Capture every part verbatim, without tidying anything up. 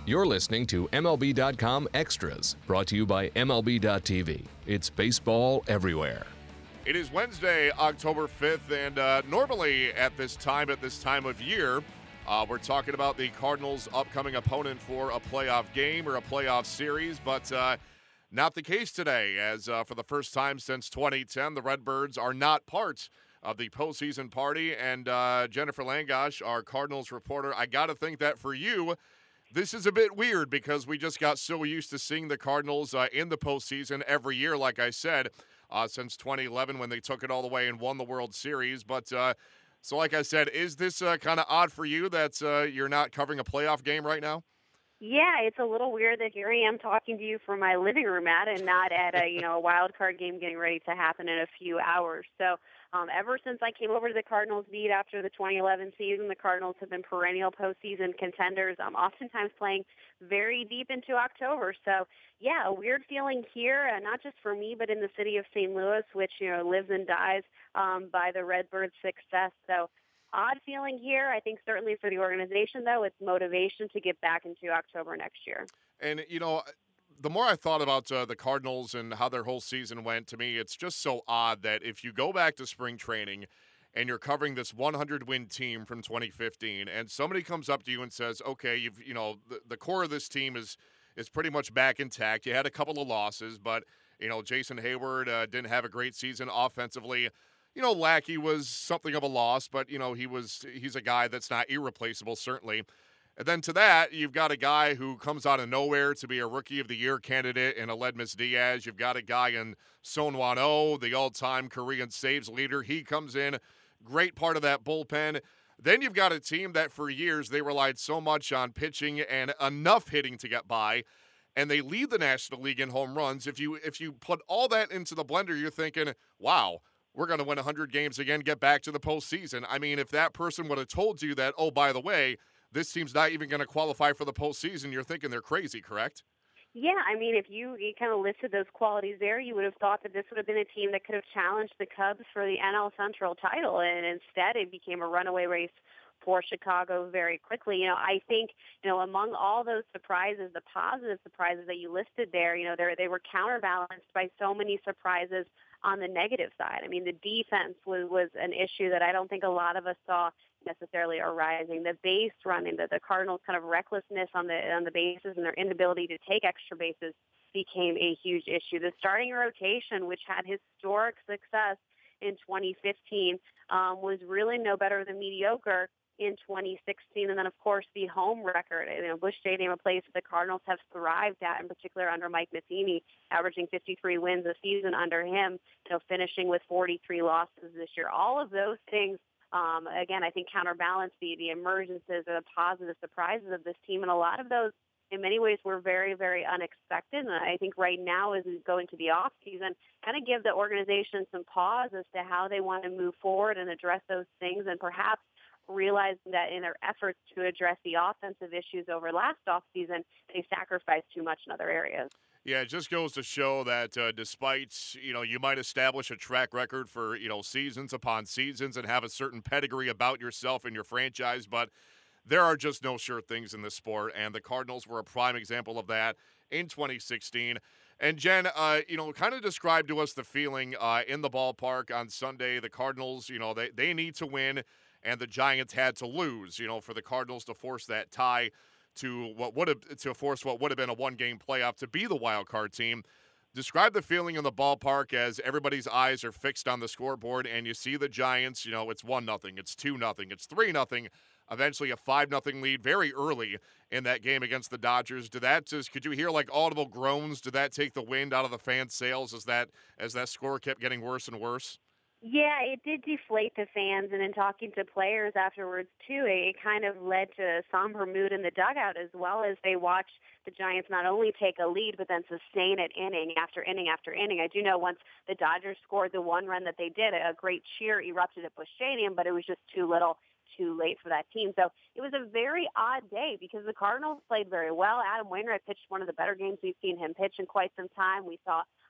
You're listening to M L B dot com Extras, brought to you by M L B dot T V. It's baseball everywhere. It is Wednesday, October fifth, and uh, normally at this time, at this time of year, uh, we're talking about the Cardinals' upcoming opponent for a playoff game or a playoff series, but uh, not the case today, as uh, for the first time since twenty ten, the Redbirds are not part of the postseason party, and uh, Jennifer Langosh, our Cardinals reporter, I got to think that for you, this is a bit weird because we just got so used to seeing the Cardinals uh, in the postseason every year, like I said, uh, since twenty eleven when they took it all the way and won the World Series. But uh, so, like I said, is this uh, kind of odd for you that uh, you're not covering a playoff game right now? Yeah, it's a little weird that here I am talking to you from my living room at and not at a, you know, a wild card game getting ready to happen in a few hours. So um, ever since I came over to the Cardinals beat after the twenty eleven season, the Cardinals have been perennial postseason contenders, um, oftentimes playing very deep into October. So, yeah, a weird feeling here, uh, not just for me, but in the city of Saint Louis, which, you know, lives and dies um, by the Redbirds' success. So odd feeling here. I think certainly for the organization, though, it's motivation to get back into October next year. And, you know, the more I thought about uh, the Cardinals and how their whole season went, to me, it's just so odd that if you go back to spring training and you're covering this one hundred win team from twenty fifteen and somebody comes up to you and says, okay, you've, you know, the, the core of this team is is pretty much back intact. You had a couple of losses, but, you know, Jason Hayward uh, didn't have a great season offensively. You know, Lackey was something of a loss, but, you know, he was he's a guy that's not irreplaceable, certainly. And then to that, you've got a guy who comes out of nowhere to be a Rookie of the Year candidate in Aledmys Diaz. You've got a guy in Son Wan-Oh, the all-time Korean saves leader. He comes in, great part of that bullpen. Then you've got a team that for years they relied so much on pitching and enough hitting to get by, and they lead the National League in home runs. If you if you put all that into the blender, you're thinking, wow, we're going to win one hundred games again, get back to the postseason. I mean, if that person would have told you that, oh, by the way, this team's not even going to qualify for the postseason, you're thinking they're crazy, correct? Yeah, I mean, if you, you kind of listed those qualities there, you would have thought that this would have been a team that could have challenged the Cubs for the N L Central title, and instead it became a runaway race for Chicago very quickly. You know, I think, you know, among all those surprises, the positive surprises that you listed there, you know, they they were counterbalanced by so many surprises on the negative side. I mean, the defense was, was an issue that I don't think a lot of us saw necessarily arising. The base running, the, the Cardinals' kind of recklessness on the on the bases and their inability to take extra bases became a huge issue. The starting rotation, which had historic success in twenty fifteen, um, was really no better than mediocre in twenty sixteen. And then, of course, the home record. You know, Busch Stadium, a place that the Cardinals have thrived at, in particular under Mike Matheny, averaging fifty-three wins a season under him, you know, finishing with forty-three losses this year. All of those things, um, again, I think counterbalance the, the emergences or the positive surprises of this team. And a lot of those, in many ways, were very, very unexpected. And I think right now, as we go into the off season, kind of give the organization some pause as to how they want to move forward and address those things, and perhaps realizing that in their efforts to address the offensive issues over last offseason, they sacrificed too much in other areas. Yeah, it just goes to show that uh, despite, you know, you might establish a track record for, you know, seasons upon seasons and have a certain pedigree about yourself and your franchise, but there are just no sure things in this sport, and the Cardinals were a prime example of that in twenty sixteen. And Jen, uh, you know, kind of describe to us the feeling uh, in the ballpark on Sunday. The Cardinals, you know, they, they need to win, and the Giants had to lose, you know, for the Cardinals to force that tie to what would have to force what would have been a one-game playoff to be the wild card team. Describe the feeling in the ballpark as everybody's eyes are fixed on the scoreboard, and you see the Giants. You know, it's one nothing, it's two nothing, it's three nothing. Eventually, a five nothing lead very early in that game against the Dodgers. Did that just? Could you hear like audible groans? Did that take the wind out of the fans' sails as that as that score kept getting worse and worse? Yeah, it did deflate the fans, and in talking to players afterwards, too, it kind of led to a somber mood in the dugout as well as they watched the Giants not only take a lead, but then sustain it inning after inning after inning. I do know once the Dodgers scored the one run that they did, a great cheer erupted at Busch Stadium, but it was just too little too late for that team. So it was a very odd day because the Cardinals played very well. Adam Wainwright pitched one of the better games we've seen him pitch in quite some time. We saw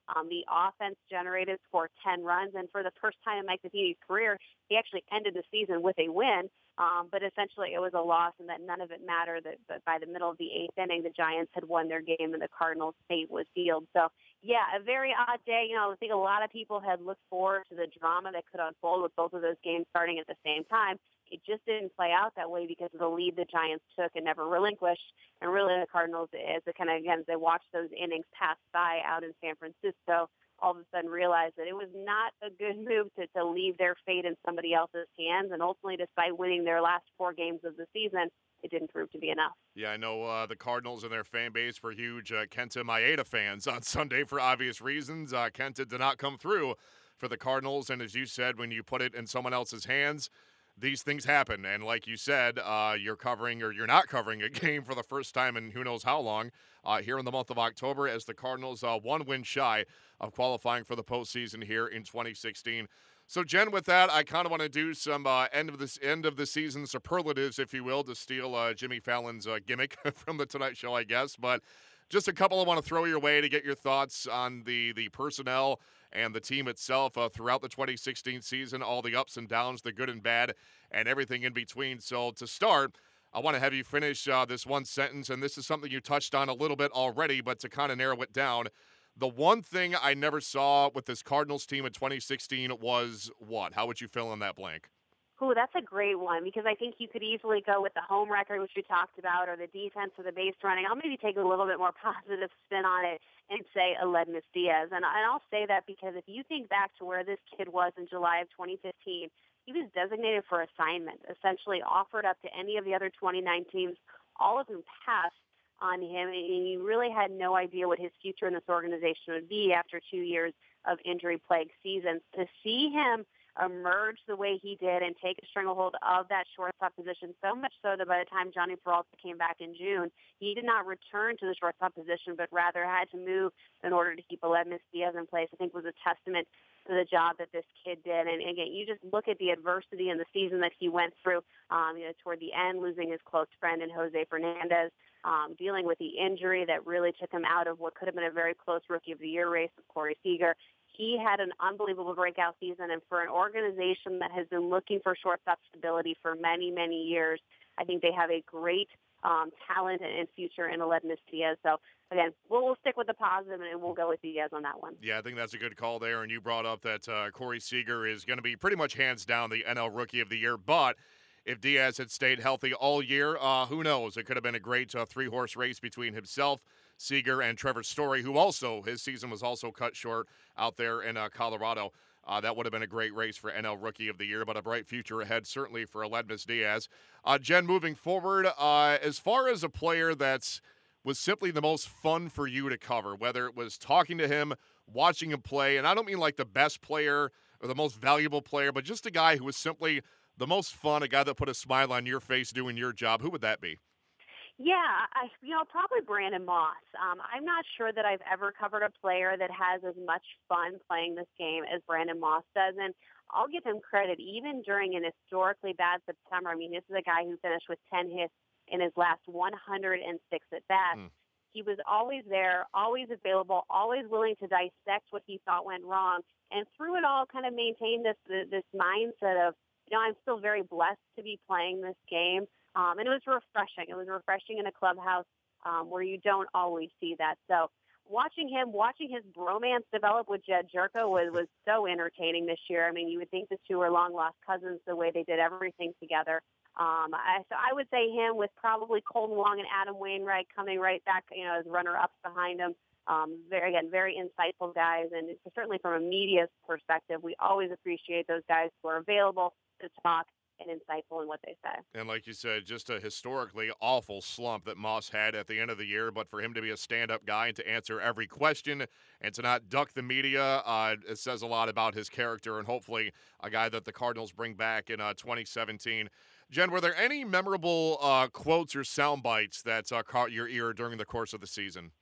Um, the offense generated scored ten runs, and for the first time in Mike Matheny's career, he actually ended the season with a win. Um, but essentially, it was a loss, and that none of it mattered. That, that by the middle of the eighth inning, the Giants had won their game, and the Cardinals' fate was sealed. So, yeah, a very odd day. You know, I think a lot of people had looked forward to the drama that could unfold with both of those games starting at the same time. It just didn't play out that way because of the lead the Giants took and never relinquished. And really, the Cardinals, as they kind of again, as they watched those innings pass by out in San Francisco, all of a sudden realized that it was not a good move to, to leave their fate in somebody else's hands. And ultimately, despite winning their last four games of the season, it didn't prove to be enough. Yeah, I know uh, the Cardinals and their fan base were huge uh, Kenta Maeda fans on Sunday for obvious reasons. Uh, Kenta did not come through for the Cardinals. And as you said, when you put it in someone else's hands, these things happen. And like you said, uh, you're covering or you're not covering a game for the first time in who knows how long uh, here in the month of October as the Cardinals uh, one win shy of qualifying for the postseason here in twenty sixteen. So, Jen, with that, I kind of want to do some uh, end of this end of the season superlatives, if you will, to steal uh, Jimmy Fallon's uh, gimmick from the Tonight Show, I guess. But just a couple I want to throw your way to get your thoughts on the the personnel and the team itself uh, throughout the twenty sixteen season, all the ups and downs, the good and bad, and everything in between. So to start, I want to have you finish uh, this one sentence, and this is something you touched on a little bit already, but to kind of narrow it down, the one thing I never saw with this Cardinals team in twenty sixteen was what? How would you fill in that blank? Ooh, that's a great one because I think you could easily go with the home record, which we talked about, or the defense or the base running. I'll maybe take a little bit more positive spin on it and say Aledmys Diaz. And, and I'll say that because if you think back to where this kid was in July of twenty fifteen, he was designated for assignment, essentially offered up to any of the other twenty-nine teams, all of whom passed on him, and you really had no idea what his future in this organization would be after two years of injury-plagued seasons. To see him emerge the way he did and take a stranglehold of that shortstop position, so much so that by the time Johnny Peralta came back in June, he did not return to the shortstop position, but rather had to move in order to keep Aledmys Diaz in place, I think was a testament to the job that this kid did. And again, you just look at the adversity in the season that he went through, um, you know, toward the end, losing his close friend in Jose Fernandez, um, dealing with the injury that really took him out of what could have been a very close Rookie of the Year race with Corey Seager. He had an unbelievable breakout season, and for an organization that has been looking for shortstop stability for many, many years, I think they have a great um, talent and future in Aledmys Diaz. So, again, we'll, we'll stick with the positive, and we'll go with Diaz on that one. Yeah, I think that's a good call there, and you brought up that uh, Corey Seager is going to be pretty much hands down the N L Rookie of the Year, but if Diaz had stayed healthy all year, uh, who knows? It could have been a great uh, three-horse race between himself, Seager, and Trevor Story, who also, his season was also cut short out there in uh, Colorado. Uh, that would have been a great race for N L Rookie of the Year, but a bright future ahead, certainly for Aledmys Diaz. Uh, Jen, moving forward, uh, as far as a player that's was simply the most fun for you to cover, whether it was talking to him, watching him play, and I don't mean like the best player or the most valuable player, but just a guy who was simply the most fun, a guy that put a smile on your face doing your job, who would that be? Yeah, I, you know, probably Brandon Moss. Um, I'm not sure that I've ever covered a player that has as much fun playing this game as Brandon Moss does, and I'll give him credit even during an historically bad September. I mean, this is a guy who finished with ten hits in his last one hundred six at-bats. Mm. He was always there, always available, always willing to dissect what he thought went wrong, and through it all kind of maintained this this mindset of, you know, I'm still very blessed to be playing this game. Um, and it was refreshing. It was refreshing in a clubhouse um, where you don't always see that. So watching him, watching his bromance develop with Jed Jerko was, was so entertaining this year. I mean, you would think the two were long-lost cousins the way they did everything together. Um, I, so I would say him with probably Colton Wong and Adam Wainwright coming right back, you know, as runner-ups behind him. Um, very, again, very insightful guys. And certainly from a media perspective, we always appreciate those guys who are available to talk and insightful in what they say. And like you said, just a historically awful slump that Moss had at the end of the year, but for him to be a stand-up guy and to answer every question and to not duck the media, uh, it says a lot about his character and hopefully a guy that the Cardinals bring back in uh, twenty seventeen. Jen, were there any memorable uh, quotes or sound bites that uh, caught your ear during the course of the season?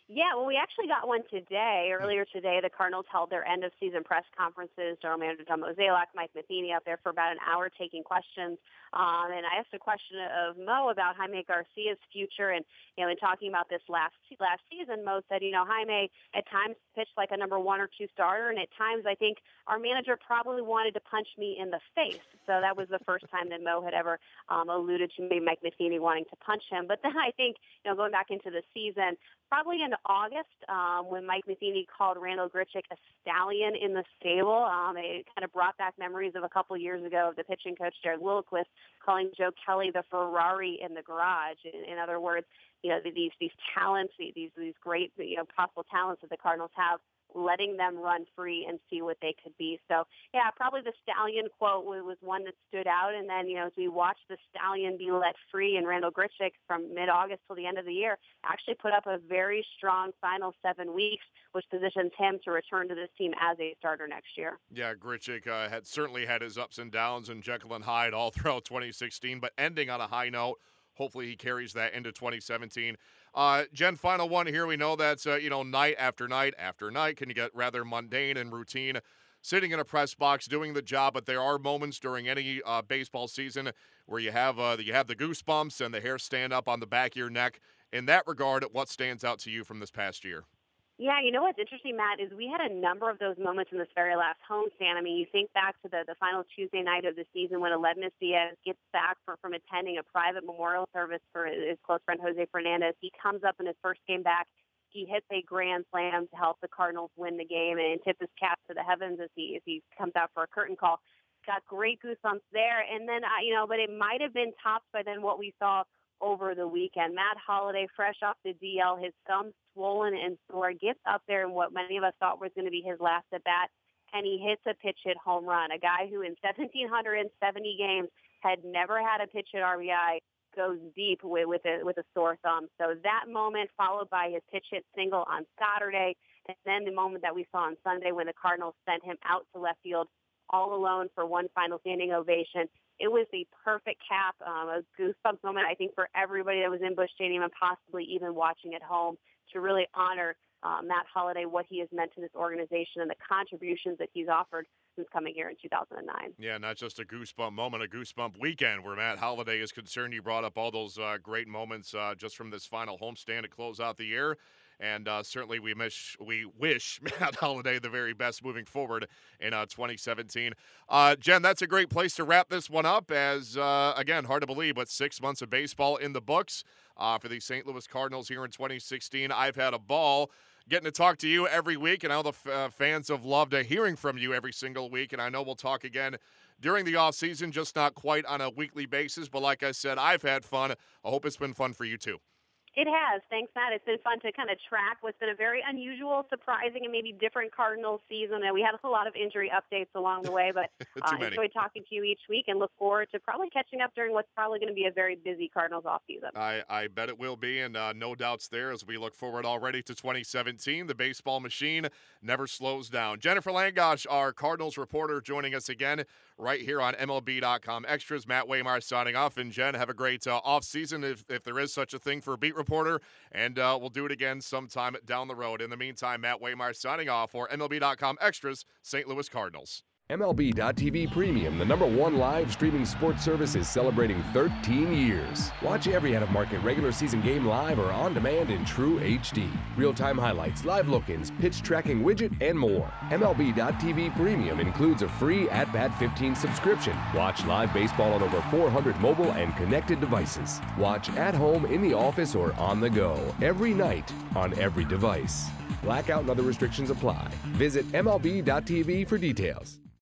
Yeah, well, we actually got one today. Earlier today, the Cardinals held their end-of-season press conferences. General Manager John Mozeliak, Mike Matheny up there for about an hour taking questions. Um, and I asked a question of Mo about Jaime Garcia's future. And, you know, in talking about this last last season, Mo said, you know, Jaime at times pitched like a number one or two starter. And at times I think our manager probably wanted to punch me in the face. So that was the first time that Mo had ever um, alluded to maybe Mike Matheny wanting to punch him. But then I think, you know, going back into the season, probably in August, um, when Mike Matheny called Randal Grichuk a stallion in the stable. Um, it kind of brought back memories of a couple years ago of the pitching coach, Jared Lilliquist, calling Joe Kelly the Ferrari in the garage. In, in other words, you know, these these talents, these these great, you know, possible talents that the Cardinals have, letting them run free and see what they could be. So, yeah, probably the Stallion quote was one that stood out. And then, you know, as we watched the Stallion be let free and Randal Grichuk from mid-August till the end of the year actually put up a very strong final seven weeks, which positions him to return to this team as a starter next year. Yeah, Grichuk uh, had certainly had his ups and downs and Jekyll and Hyde all throughout twenty sixteen, but ending on a high note. Hopefully he carries that into twenty seventeen. Uh, Jen, final one here. We know that's, uh, you know, night after night after night can you get rather mundane and routine sitting in a press box doing the job, but there are moments during any uh, baseball season where you have uh, you have the goosebumps and the hair stand up on the back of your neck. In that regard, what stands out to you from this past year? Yeah, you know what's interesting, Matt, is we had a number of those moments in this very last homestand. I mean, you think back to the, the final Tuesday night of the season when Aledmys Diaz gets back for, from attending a private memorial service for his close friend Jose Fernandez. He comes up in his first game back. He hits a grand slam to help the Cardinals win the game and tip his cap to the heavens as he as he comes out for a curtain call. Got great goosebumps there. And then, uh, you know, but it might have been topped by then what we saw over the weekend. Matt Holliday, fresh off the D L, his thumb swollen and sore, gets up there in what many of us thought was going to be his last at bat, and he hits a pitch hit home run. A guy who in one thousand seven hundred seventy games had never had a pitch hit R B I goes deep with, with, a, with a sore thumb. So that moment followed by his pitch hit single on Saturday, and then the moment that we saw on Sunday when the Cardinals sent him out to left field all alone for one final standing ovation. It was the perfect cap, um, a goosebumps moment, I think, for everybody that was in Busch Stadium and possibly even watching at home to really honor uh, Matt Holliday, what he has meant to this organization and the contributions that he's offered since coming here in two thousand nine. Yeah, not just a goosebump moment, a goosebump weekend where Matt Holliday is concerned. You brought up all those uh, great moments uh, just from this final homestand to close out the year. And uh, certainly we wish, we wish Matt Holliday the very best moving forward in uh, twenty seventeen. Uh, Jen, that's a great place to wrap this one up as, uh, again, hard to believe, but six months of baseball in the books uh, for the Saint Louis Cardinals here in twenty sixteen. I've had a ball getting to talk to you every week, and all the f- uh, fans have loved uh, hearing from you every single week, and I know we'll talk again during the offseason, just not quite on a weekly basis. But like I said, I've had fun. I hope it's been fun for you too. It has. Thanks, Matt. It's been fun to kind of track what's been a very unusual, surprising, and maybe different Cardinals season. And we had a lot of injury updates along the way, but uh, enjoyed talking to you each week and look forward to probably catching up during what's probably going to be a very busy Cardinals offseason. I, I bet it will be, and uh, no doubts there as we look forward already to twenty seventeen. The baseball machine never slows down. Jennifer Langosh, our Cardinals reporter, joining us again right here on M L B dot com Extras. Matt Waymire signing off, and Jen, have a great uh, offseason if, if there is such a thing for a beat reporter, and uh, we'll do it again sometime down the road. In the meantime, Matt Waymire signing off for M L B dot com Extras, Saint Louis Cardinals. M L B dot T V Premium, the number one live streaming sports service, is celebrating thirteen years. Watch every out-of-market regular season game live or on demand in true H D. Real-time highlights, live look-ins, pitch tracking widget, and more. M L B dot T V Premium includes a free At Bat fifteen subscription. Watch live baseball on over four hundred mobile and connected devices. Watch at home, in the office, or on the go every night on every device. Blackout and other restrictions apply. Visit M L B dot T V for details.